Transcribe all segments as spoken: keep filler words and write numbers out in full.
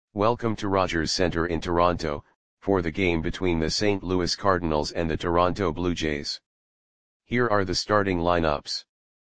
Welcome to Rogers Centre in Toronto, for the game between the Saint Louis Cardinals and the Toronto Blue Jays. Here are the starting lineups.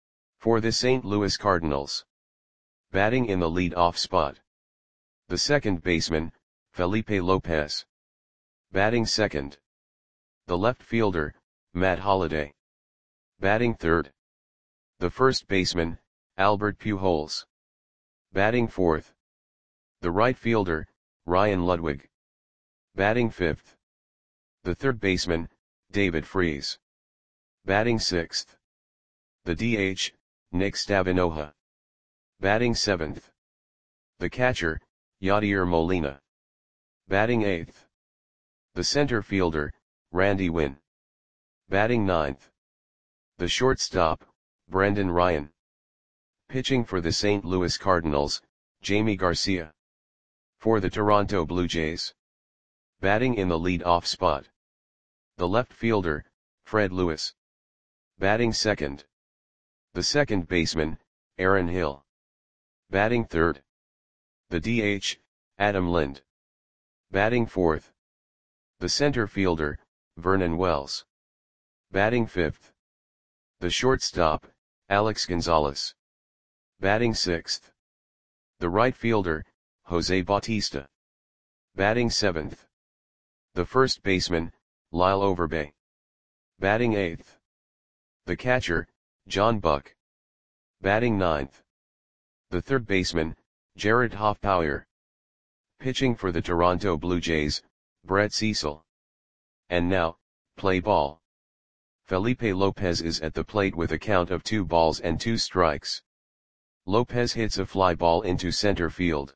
For the Saint Louis Cardinals. Batting in the lead-off spot. The second baseman, Felipe Lopez. Batting second. The left fielder, Matt Holliday. Batting third. The first baseman, Albert Pujols. Batting fourth. The right fielder, Ryan Ludwig. Batting fifth. The third baseman, David Freese. Batting sixth. The D H, Nick Stavinoha. Batting seventh. The catcher, Yadier Molina. Batting eighth. The center fielder, Randy Winn. Batting ninth. The shortstop, Brendan Ryan. Pitching for the Saint Louis Cardinals, Jamie Garcia. For the Toronto Blue Jays. Batting in the lead-off spot. The left fielder, Fred Lewis. Batting second. The second baseman, Aaron Hill. Batting third. The D H, Adam Lind. Batting fourth. The center fielder, Vernon Wells. Batting fifth. The shortstop, Alex Gonzalez. Batting sixth. The right fielder, Jose Bautista. Batting seventh. The first baseman, Lyle Overbay. Batting eighth. The catcher, John Buck. Batting ninth. The third baseman, Jared Hoffpauir. Pitching for the Toronto Blue Jays, Brett Cecil. And now, play ball. Felipe Lopez is at the plate with a count of two balls and two strikes. Lopez hits a fly ball into center field.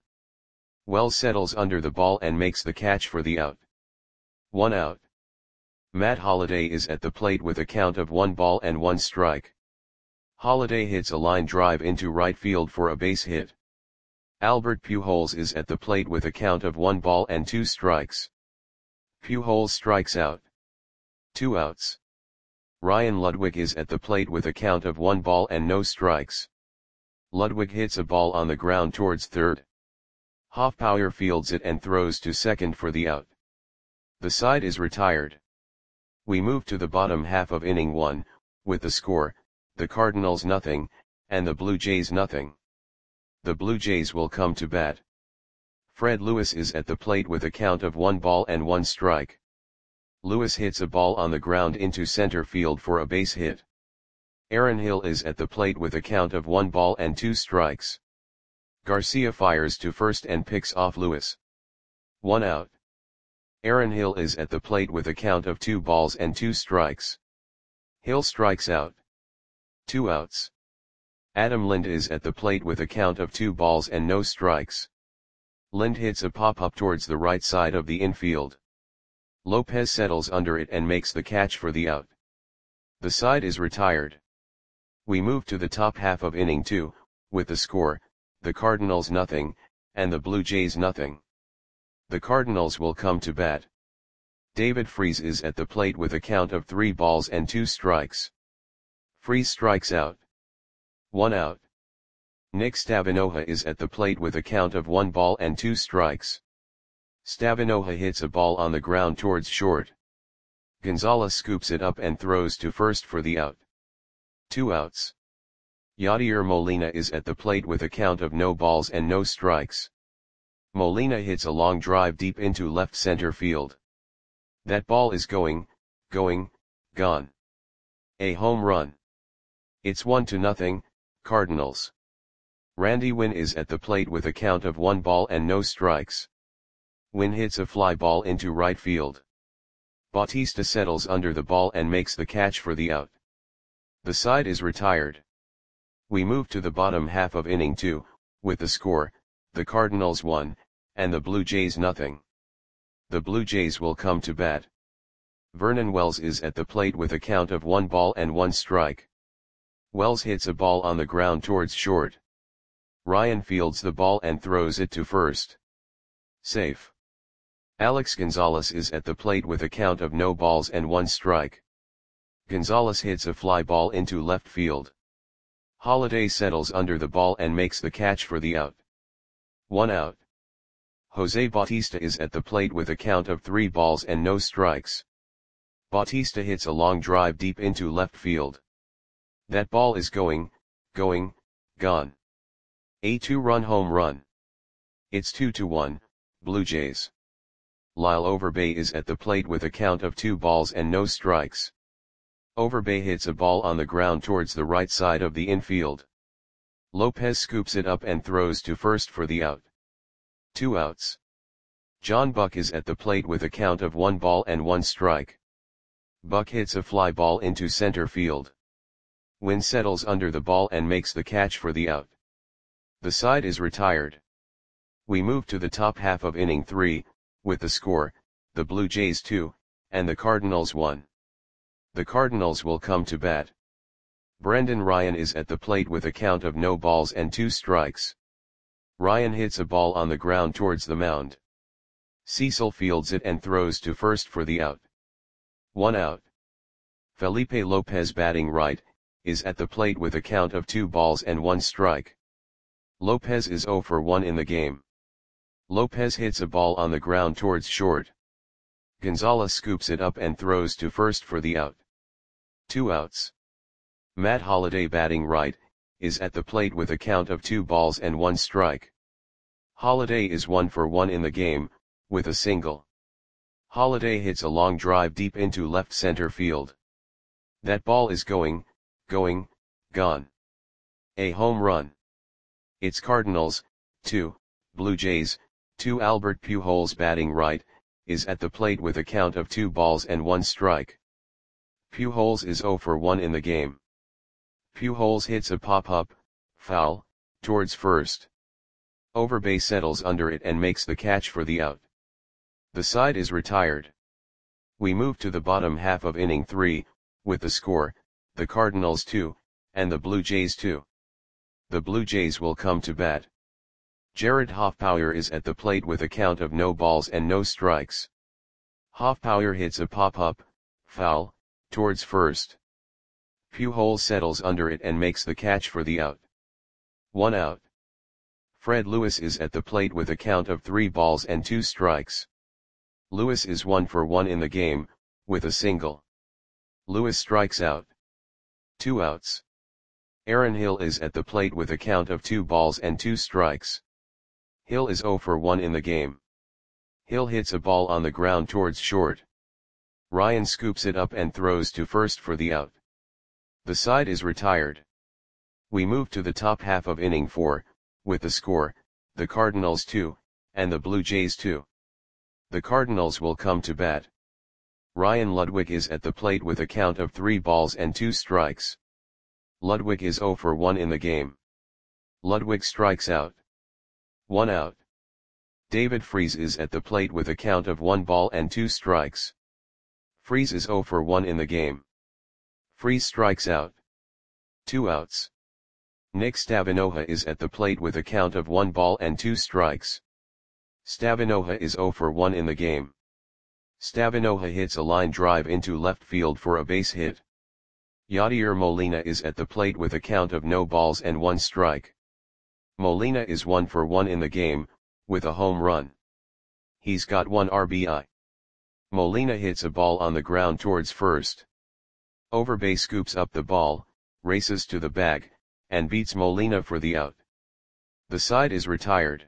Wells settles under the ball and makes the catch for the out. One out. Matt Holliday is at the plate with a count of one ball and one strike. Holliday hits a line drive into right field for a base hit. Albert Pujols is at the plate with a count of one ball and two strikes. Pujols strikes out. Two outs. Ryan Ludwig is at the plate with a count of one ball and no strikes. Ludwig hits a ball on the ground towards third. Hoffpauir fields it and throws to second for the out. The side is retired. We move to the bottom half of inning one, with the score, the Cardinals nothing, and the Blue Jays nothing. The Blue Jays will come to bat. Fred Lewis is at the plate with a count of one ball and one strike. Lewis hits a ball on the ground into center field for a base hit. Aaron Hill is at the plate with a count of one ball and two strikes. Garcia fires to first and picks off Lewis. One out. Aaron Hill is at the plate with a count of two balls and two strikes. Hill strikes out. Two outs. Adam Lind is at the plate with a count of two balls and no strikes. Lind hits a pop-up towards the right side of the infield. Lopez settles under it and makes the catch for the out. The side is retired. We move to the top half of inning two, with the score, the Cardinals nothing, and the Blue Jays nothing. The Cardinals will come to bat. David Freese is at the plate with a count of three balls and two strikes. Freese strikes out. One out. Nick Stavinoha is at the plate with a count of one ball and two strikes. Stavinoha hits a ball on the ground towards short. Gonzalez scoops it up and throws to first for the out. Two outs. Yadier Molina is at the plate with a count of no balls and no strikes. Molina hits a long drive deep into left center field. That ball is going, going, gone. A home run. It's one to nothing, Cardinals. Randy Winn is at the plate with a count of one ball and no strikes. Winn hits a fly ball into right field. Bautista settles under the ball and makes the catch for the out. The side is retired. We move to the bottom half of inning two, with the score, the Cardinals one, and the Blue Jays nothing. The Blue Jays will come to bat. Vernon Wells is at the plate with a count of one ball and one strike. Wells hits a ball on the ground towards short. Ryan fields the ball and throws it to first. Safe. Alex Gonzalez is at the plate with a count of no balls and one strike. Gonzalez hits a fly ball into left field. Holliday settles under the ball and makes the catch for the out. One out. Jose Bautista is at the plate with a count of three balls and no strikes. Bautista hits a long drive deep into left field. That ball is going, going, gone. A two-run home run. It's two to one, Blue Jays. Lyle Overbay is at the plate with a count of two balls and no strikes. Overbay hits a ball on the ground towards the right side of the infield. Lopez scoops it up and throws to first for the out. Two outs. John Buck is at the plate with a count of one ball and one strike. Buck hits a fly ball into center field. Wynn settles under the ball and makes the catch for the out. The side is retired. We move to the top half of inning three, with the score, the Blue Jays two, and the Cardinals one. The Cardinals will come to bat. Brendan Ryan is at the plate with a count of no balls and two strikes. Ryan hits a ball on the ground towards the mound. Cecil fields it and throws to first for the out. One out. Felipe Lopez, batting right, is at the plate with a count of two balls and one strike. Lopez is zero for one in the game. Lopez hits a ball on the ground towards short. Gonzalez scoops it up and throws to first for the out. Two outs. Matt Holliday, batting right, is at the plate with a count of two balls and one strike. Holliday is one for one in the game, with a single. Holliday hits a long drive deep into left center field. That ball is going, going, gone. A home run. It's Cardinals, two, Blue Jays, two. Albert Pujols, batting right, is at the plate with a count of two balls and one strike. Pujols is zero for one in the game. Pujols hits a pop-up, foul, towards first. Overbay settles under it and makes the catch for the out. The side is retired. We move to the bottom half of inning three, with the score, the Cardinals two, and the Blue Jays two. The Blue Jays will come to bat. Jared Hoffpauir is at the plate with a count of no balls and no strikes. Hoffpauir hits a pop-up, foul, towards first. Pujols settles under it and makes the catch for the out. One out. Fred Lewis is at the plate with a count of three balls and two strikes. Lewis is one for one in the game, with a single. Lewis strikes out. Two outs. Aaron Hill is at the plate with a count of two balls and two strikes. Hill is zero for one in the game. Hill hits a ball on the ground towards short. Ryan scoops it up and throws to first for the out. The side is retired. We move to the top half of inning four, with the score, the Cardinals two, and the Blue Jays two. The Cardinals will come to bat. Ryan Ludwig is at the plate with a count of three balls and two strikes. Ludwig is zero for one in the game. Ludwig strikes out. One out. David Freese is at the plate with a count of one ball and two strikes. Freese is zero for one in the game. Freese strikes out. Two outs. Nick Stavinoha is at the plate with a count of one ball and two strikes. Stavinoha is zero for one in the game. Stavinoha hits a line drive into left field for a base hit. Yadier Molina is at the plate with a count of no balls and one strike. Molina is one for one in the game, with a home run. He's got one R B I. Molina hits a ball on the ground towards first. Overbay scoops up the ball, races to the bag, and beats Molina for the out. The side is retired.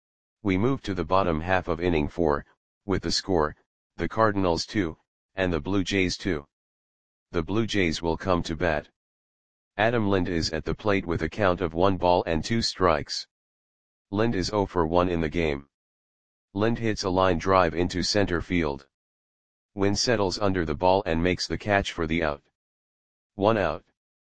We move to the bottom half of inning four, with the score, the Cardinals two, and the Blue Jays two. The Blue Jays will come to bat. Adam Lind is at the plate with a count of one ball and two strikes. Lind is zero for one in the game. Lind hits a line drive into center field. Wynn settles under the ball and makes the catch for the out. One out.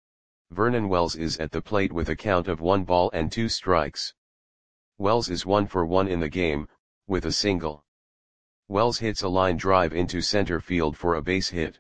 Vernon Wells is at the plate with a count of one ball and two strikes. Wells is one for one in the game, with a single. Wells hits a line drive into center field for a base hit.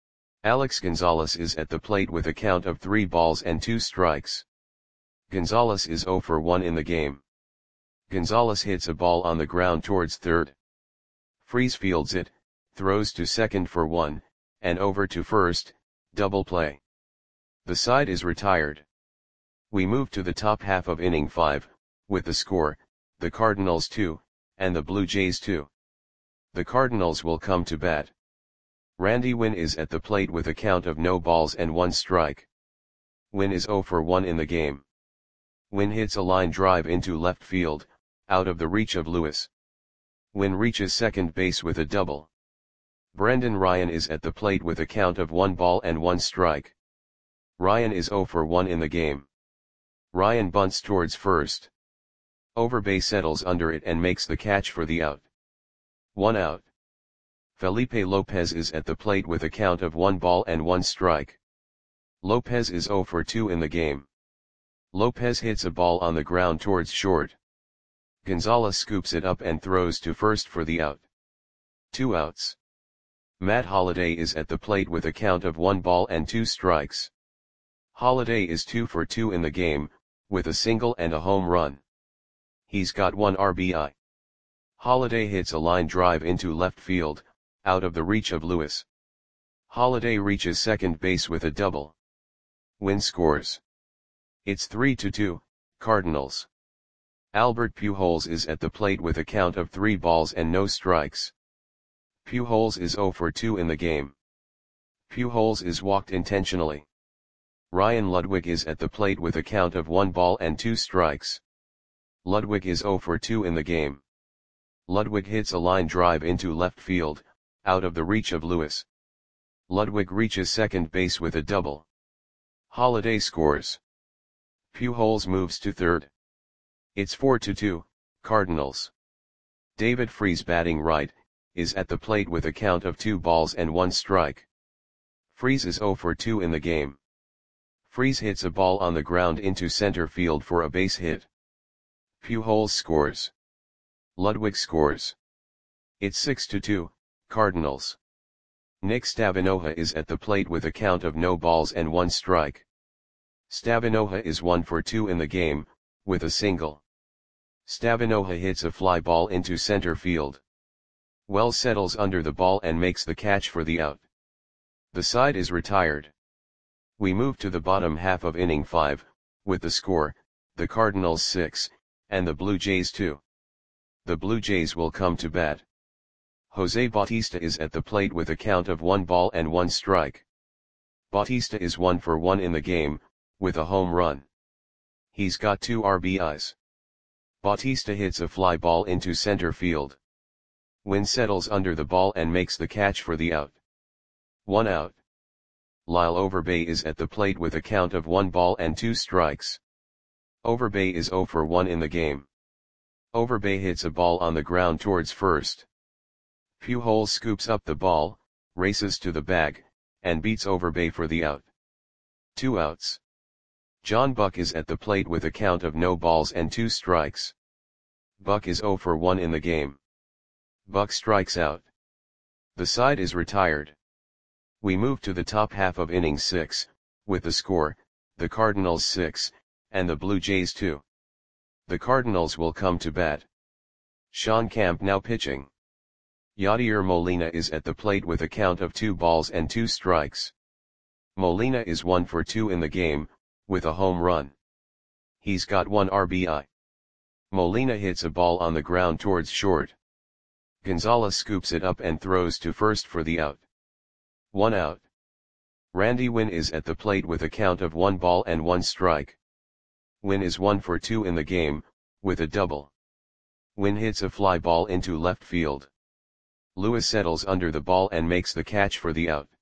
Alex Gonzalez is at the plate with a count of three balls and two strikes. Gonzalez is zero for one in the game. Gonzalez hits a ball on the ground towards third. Freese fields it, throws to second for one, and over to first, double play. The side is retired. We move to the top half of inning five, with the score, the Cardinals two, and the Blue Jays two. The Cardinals will come to bat. Randy Winn is at the plate with a count of no balls and one strike. Winn is oh for one in the game. Winn hits a line drive into left field, out of the reach of Lewis. Winn reaches second base with a double. Brendan Ryan is at the plate with a count of one ball and one strike. Ryan is oh for one in the game. Ryan bunts towards first. Overbay settles under it and makes the catch for the out. One out. Felipe Lopez is at the plate with a count of one ball and one strike. Lopez is oh for two in the game. Lopez hits a ball on the ground towards short. Gonzalez scoops it up and throws to first for the out. Two outs. Matt Holliday is at the plate with a count of one ball and two strikes. Holliday is two for two in the game, with a single and a home run. He's got one R B I. Holliday hits a line drive into left field, out of the reach of Lewis. Holliday reaches second base with a double. Winn scores. It's three to two, Cardinals. Albert Pujols is at the plate with a count of three balls and no strikes. Pujols is oh for two in the game. Pujols is walked intentionally. Ryan Ludwig is at the plate with a count of one ball and two strikes. Ludwig is oh for two in the game. Ludwig hits a line drive into left field, out of the reach of Lewis. Ludwig reaches second base with a double. Holliday scores. Pujols moves to third. It's four to two, Cardinals. David Freese, batting right, is at the plate with a count of two balls and one strike. Freese is oh for two in the game. Freese hits a ball on the ground into center field for a base hit. Pujols scores. Ludwig scores. It's six to two, Cardinals. Nick Stavinoha is at the plate with a count of no balls and one strike. Stavinoha is one for two in the game, with a single. Stavinoha hits a fly ball into center field. Wells settles under the ball and makes the catch for the out. The side is retired. We move to the bottom half of inning five, with the score, the Cardinals six, and the Blue Jays two. The Blue Jays will come to bat. Jose Bautista is at the plate with a count of one ball and one strike. Bautista is one for one in the game, with a home run. He's got two R B Is. Bautista hits a fly ball into center field. Winn settles under the ball and makes the catch for the out. One out. Lyle Overbay is at the plate with a count of one ball and two strikes. Overbay is oh for one in the game. Overbay hits a ball on the ground towards first. Pujols scoops up the ball, races to the bag, and beats Overbay for the out. Two outs. John Buck is at the plate with a count of no balls and two strikes. Buck is oh for one in the game. Buck strikes out. The side is retired. We move to the top half of inning six, with the score, the Cardinals six, and the Blue Jays two. The Cardinals will come to bat. Sean Camp now pitching. Yadier Molina is at the plate with a count of two balls and two strikes. Molina is one for two in the game, with a home run. He's got one R B I. Molina hits a ball on the ground towards short. Gonzalez scoops it up and throws to first for the out. One out. Randy Winn is at the plate with a count of one ball and one strike. Winn is one for two in the game, with a double. Winn hits a fly ball into left field. Lewis settles under the ball and makes the catch for the out.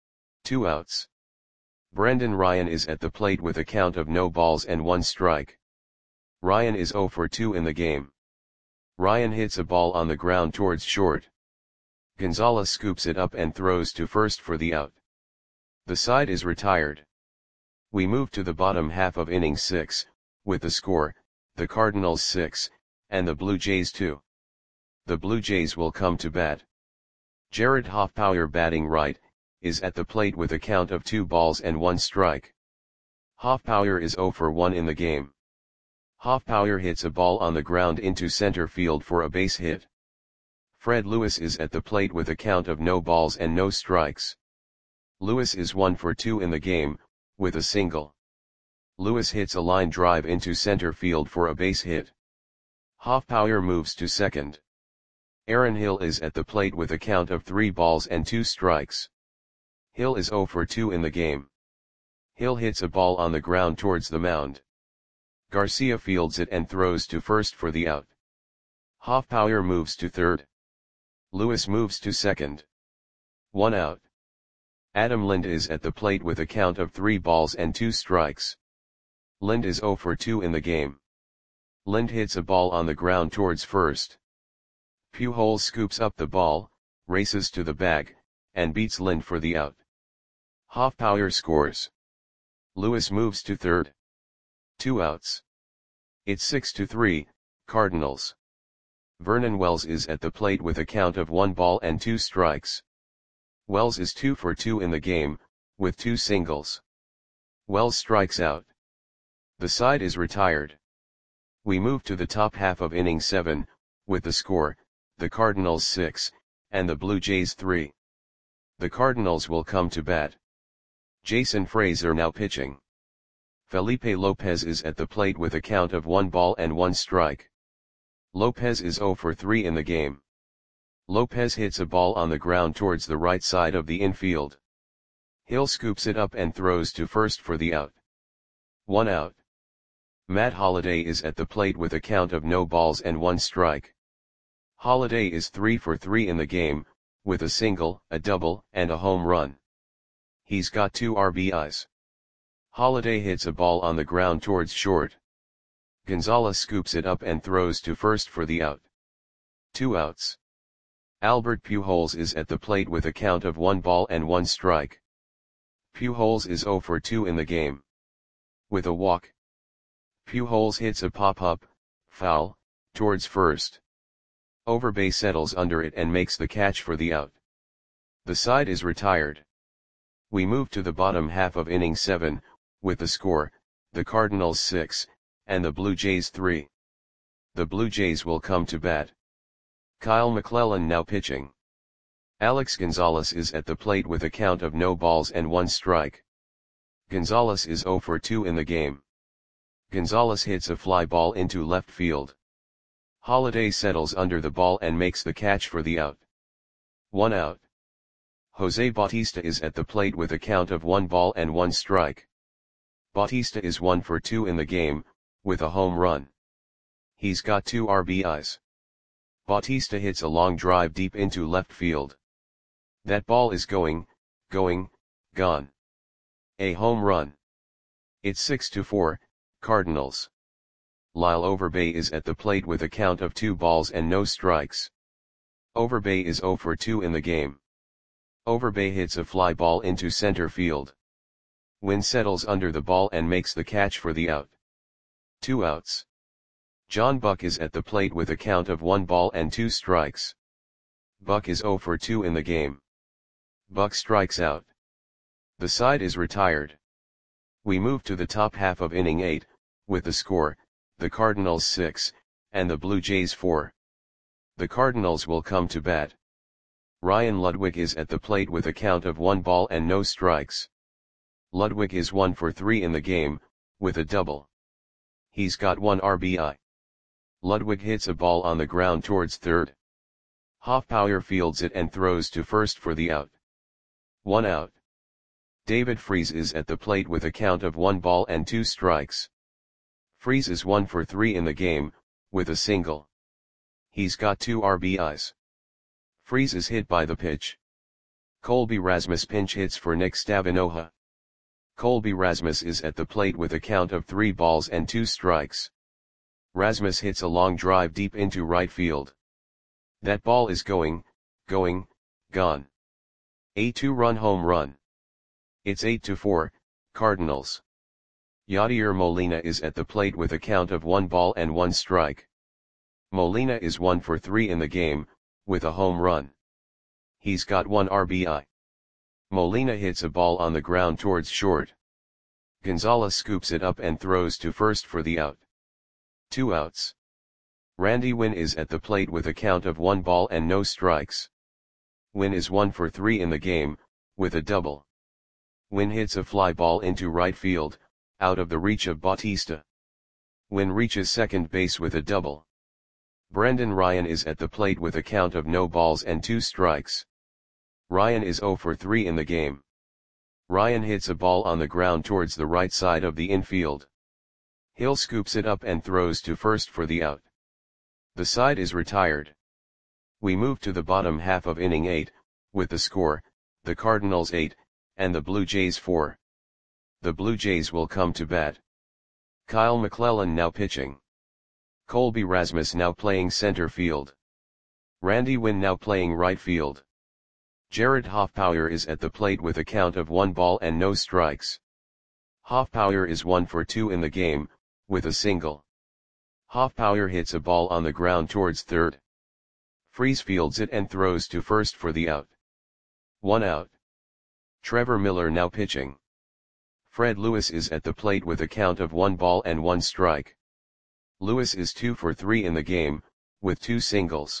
Two outs. Brendan Ryan is at the plate with a count of no balls and one strike. Ryan is oh for two in the game. Ryan hits a ball on the ground towards short. Gonzalez scoops it up and throws to first for the out. The side is retired. We move to the bottom half of inning six, with the score, the Cardinals six, and the Blue Jays two. The Blue Jays will come to bat. Jared Hoffpauir, batting right, is at the plate with a count of two balls and one strike. Hoffpauir is oh for one in the game. Hoffpauir hits a ball on the ground into center field for a base hit. Fred Lewis is at the plate with a count of no balls and no strikes. Lewis is one for two in the game, with a single. Lewis hits a line drive into center field for a base hit. Hoffpauir moves to second. Aaron Hill is at the plate with a count of three balls and two strikes. Hill is zero for two in the game. Hill hits a ball on the ground towards the mound. Garcia fields it and throws to first for the out. Hoffpauir moves to third. Lewis moves to second. One out. Adam Lind is at the plate with a count of three balls and two strikes. Lind is zero for two in the game. Lind hits a ball on the ground towards first. Pujols scoops up the ball, races to the bag, and beats Lind for the out. Hoffpauir scores. Lewis moves to third. Two outs. It's six to three, Cardinals. Vernon Wells is at the plate with a count of one ball and two strikes. Wells is two for two in the game, with two singles. Wells strikes out. The side is retired. We move to the top half of inning seven, with the score, the Cardinals six, and the Blue Jays three. The Cardinals will come to bat. Jason Frazier now pitching. Felipe Lopez is at the plate with a count of one ball and one strike. Lopez is zero for three in the game. Lopez hits a ball on the ground towards the right side of the infield. Hill scoops it up and throws to first for the out. One out. Matt Holliday is at the plate with a count of no balls and one strike. Holliday is three for three in the game, with a single, a double, and a home run. He's got two R B Is. Holliday hits a ball on the ground towards short. Gonzalez scoops it up and throws to first for the out. Two outs. Albert Pujols is at the plate with a count of one ball and one strike. Pujols is zero for two in the game. With a walk. Pujols hits a pop-up, foul, towards first. Overbay settles under it and makes the catch for the out. The side is retired. We move to the bottom half of inning seven, with the score, the Cardinals six, and the Blue Jays three. The Blue Jays will come to bat. Kyle McClellan now pitching. Alex Gonzalez is at the plate with a count of no balls and one strike. Gonzalez is zero for two in the game. Gonzalez hits a fly ball into left field. Holliday settles under the ball and makes the catch for the out. One out. Jose Bautista is at the plate with a count of one ball and one strike. Bautista is one for two in the game, with a home run. He's got two R B Is. Bautista hits a long drive deep into left field. That ball is going, going, gone. A home run. It's six to four, Cardinals. Lyle Overbay is at the plate with a count of two balls and no strikes. Overbay is zero for two in the game. Overbay hits a fly ball into center field. Wynn settles under the ball and makes the catch for the out. Two outs. John Buck is at the plate with a count of one ball and two strikes. Buck is zero for two in the game. Buck strikes out. The side is retired. We move to the top half of inning eight, with the score, the Cardinals six, and the Blue Jays four. The Cardinals will come to bat. Ryan Ludwig is at the plate with a count of one ball and no strikes. Ludwig is one for three in the game, with a double. He's got one R B I. Ludwig hits a ball on the ground towards third. Hoffpauir fields it and throws to first for the out. One out. David Freese is at the plate with a count of one ball and two strikes. Freese is one for three in the game, with a single. He's got two R B Is. Freese is hit by the pitch. Colby Rasmus pinch hits for Nick Stavinoha. Colby Rasmus is at the plate with a count of three balls and two strikes. Rasmus hits a long drive deep into right field. That ball is going, going, gone. A two-run home run. It's eight to four, Cardinals. Yadier Molina is at the plate with a count of one ball and one strike. Molina is one for three in the game, with a home run. He's got one R B I. Molina hits a ball on the ground towards short. Gonzalez scoops it up and throws to first for the out. Two outs. Randy Wynn is at the plate with a count of one ball and no strikes. Wynn is one for three in the game, with a double. Wynn hits a fly ball into right field, out of the reach of Bautista. Wynn reaches second base with a double. Brendan Ryan is at the plate with a count of no balls and two strikes. Ryan is zero for three in the game. Ryan hits a ball on the ground towards the right side of the infield. Hill scoops it up and throws to first for the out. The side is retired. We move to the bottom half of inning eight, with the score, the Cardinals eight, and the Blue Jays four. The Blue Jays will come to bat. Kyle McClellan now pitching. Colby Rasmus now playing center field. Randy Winn now playing right field. Jared Hoffpauir is at the plate with a count of one ball and no strikes. Hoffpauir is one for two in the game, with a single. Hoffpauir hits a ball on the ground towards third. Freese fields it and throws to first for the out. One out. Trevor Miller now pitching. Fred Lewis is at the plate with a count of one ball and one strike. Lewis is two for three in the game, with two singles.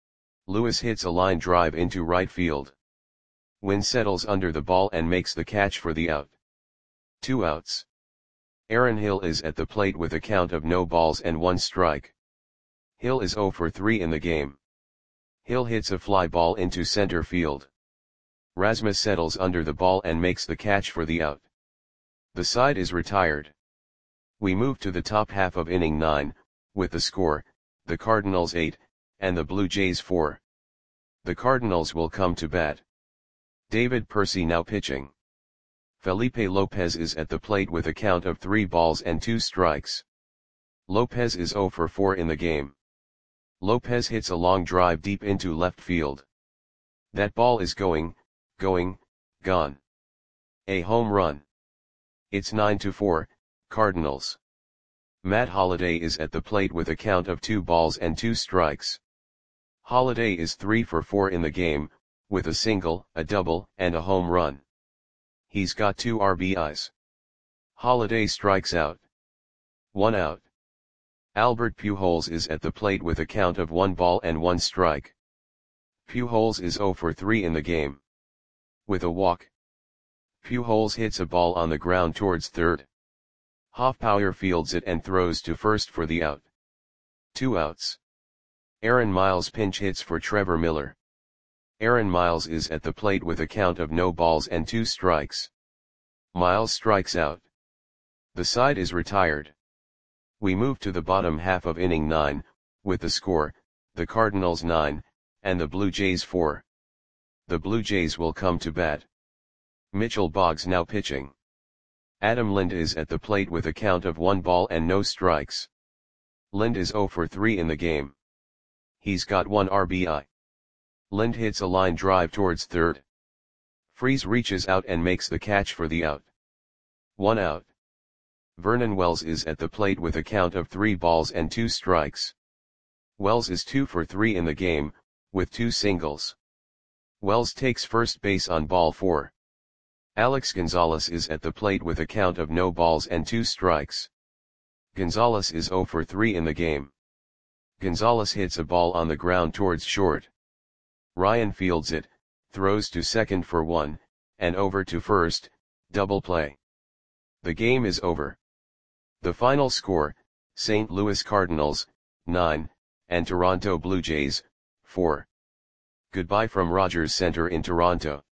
Lewis hits a line drive into right field. Winn settles under the ball and makes the catch for the out. Two outs. Aaron Hill is at the plate with a count of no balls and one strike. Hill is zero for three in the game. Hill hits a fly ball into center field. Rasmus settles under the ball and makes the catch for the out. The side is retired. We move to the top half of inning nine, with the score, the Cardinals eight, and the Blue Jays four. The Cardinals will come to bat. David Percy now pitching. Felipe Lopez is at the plate with a count of three balls and two strikes. Lopez is zero for four in the game. Lopez hits a long drive deep into left field. That ball is going, going, gone. A home run. It's nine to four, Cardinals. Matt Holliday is at the plate with a count of two balls and two strikes. Holliday is three for four in the game, with a single, a double, and a home run. He's got two R B Is. Holliday strikes out. One out. Albert Pujols is at the plate with a count of one ball and one strike. Pujols is zero for three in the game. With a walk. Pujols hits a ball on the ground towards third. Hoffpauir fields it and throws to first for the out. Two outs. Aaron Miles pinch hits for Trevor Miller. Aaron Miles is at the plate with a count of no balls and two strikes. Miles strikes out. The side is retired. We move to the bottom half of inning nine, with the score, the Cardinals nine, and the Blue Jays four. The Blue Jays will come to bat. Mitchell Boggs now pitching. Adam Lind is at the plate with a count of one ball and no strikes. Lind is zero for three in the game. He's got one R B I. Lind hits a line drive towards third. Freese reaches out and makes the catch for the out. One out. Vernon Wells is at the plate with a count of three balls and two strikes. Wells is two for three in the game, with two singles. Wells takes first base on ball four. Alex Gonzalez is at the plate with a count of no balls and two strikes. Gonzalez is zero for three in the game. Gonzalez hits a ball on the ground towards short. Ryan fields it, throws to second for one, and over to first, double play. The game is over. The final score, Saint Louis Cardinals, nine, and Toronto Blue Jays, four. Goodbye from Rogers Centre in Toronto.